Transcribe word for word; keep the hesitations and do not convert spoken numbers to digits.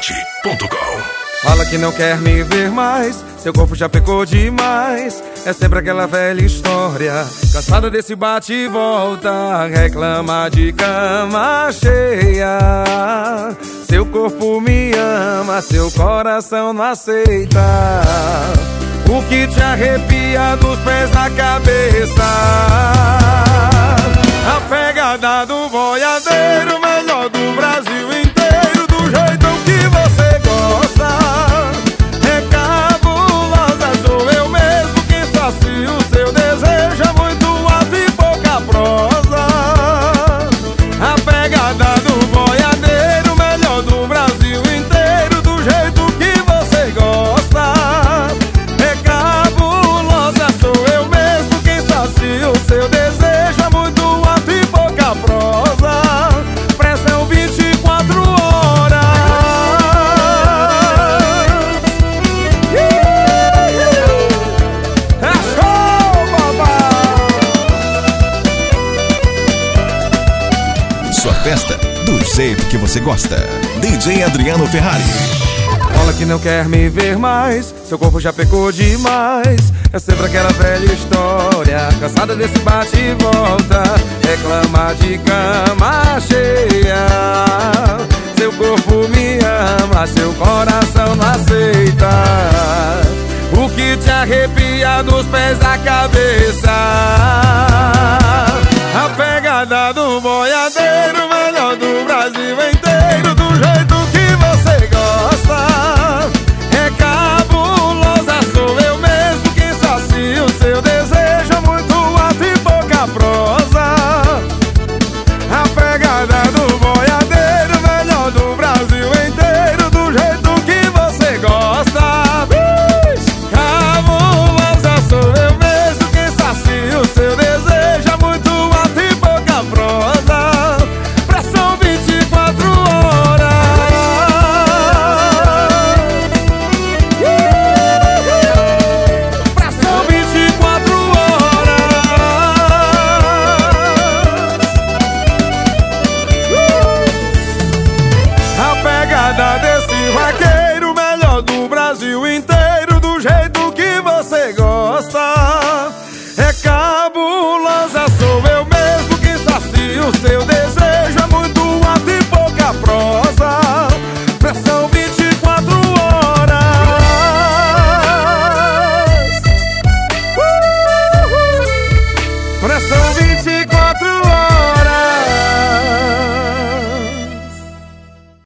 hot ponto com. Fala que não quer me ver mais, seu corpo já pecou demais. É sempre aquela velha história, cansada desse bate e volta. Reclama de cama cheia. Seu corpo me ama, seu coração não aceita. O que te arrepia dos pés à cabeça? A pegada do boiadeiro, melhor do Brasil inteiro, do jeito que você gosta. É cabulosa, sou eu mesmo quem sacia o seu desejo. É muito alto e pouca prosa. A pegada do boiadeiro, melhor do Brasil inteiro, do jeito que você gosta. É cabulosa, sou eu mesmo quem sacia o seu desejo. É muito alto e pouca prosa. Pressão vinte e quatro horas. É show, papai! Sua festa do jeito que você gosta. D J Adriano Ferrari. Fala que não quer me ver mais, seu corpo já pecou demais. É sempre aquela velha história, cansada desse bate e volta. Reclama de cama cheia. Seu corpo me ama, seu coração não aceita. O que te arrepia dos pés à cabeça? A pegada do boiadeiro, melhor do Brasil inteiro, do jeito que você gosta. É cabulosa, sou eu mesmo quem sacia o seu desejo. É muito alto e pouca prosa. A pegada do boiadeiro, melhor do Brasil inteiro, do jeito que você gosta. Cabulosa, sou eu mesmo quem sacia o seu desejo. É muito alto e pouca prosa. Pressão vinte e quatro horas. Pressão vinte e quatro horas. A pegada desse vaqueiro, melhor do Brasil inteiro, do jeito que você gosta. É cabulosa, sou eu mesmo quem sacia o seu desejo. É muito alto e pouca prosa. Pressão vinte e quatro horas. Pressão vinte e quatro horas.